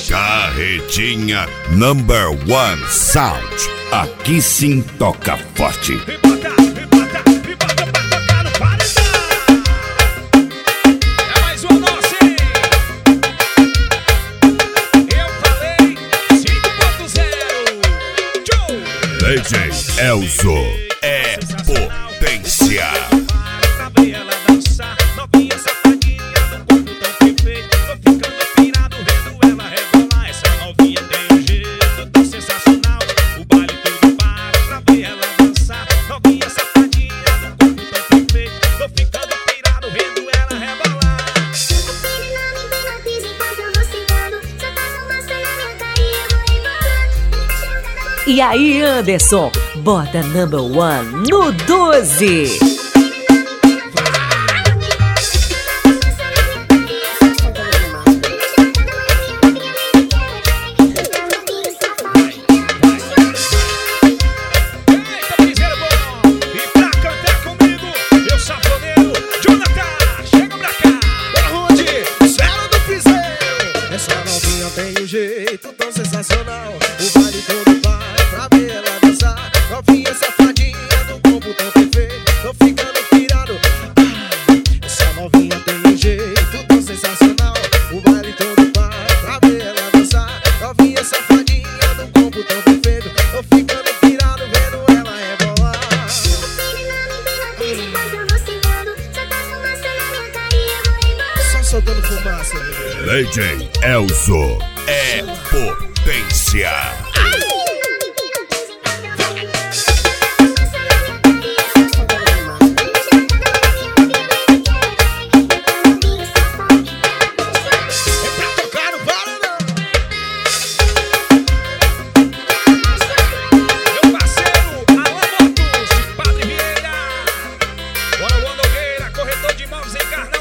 Carretinha Number One Sound. Aqui sim toca forte. É mais uma nossa, hein? Eu falei 5.0. DJ Elzo é potência. Pra ver ela dançar, novinha safadinha, do corpo tão perfeito. Tô ficando pirado vendo ela rebolar. Essa novinha tem um jeito tão sensacional. O baile todo para pra ver ela dançar. Novinha safadinha, do corpo tão perfeito. Tô ficando pirado vendo ela rebolar. E aí, Anderson, bota Number One no 12. Eita, piseiro bom! E pra cantar comigo, meu sanfoneiro, Jonathan, chega pra cá! Bora, Rude, cela do piseiro. Essa novinha tem um jeito tão sensacional. O baile todo para pra ver ela dançar. Novinha safadinha, do corpo tão perfeito. Tô ficando pirado. Essa novinha tem um jeito tão sensacional. O baile todo para pra ver ela dançar. Novinha safadinha, do corpo tão perfeito. Tô ficando pirado vendo ela rebolar. Só soltando fumaça. DJ Elzo é potência. Pra tocar no Paraná. Meu parceiro, Alan Motos, de Padre Vieira. Bora, Luan Nogueira, corretor de imóveis em Carnaval.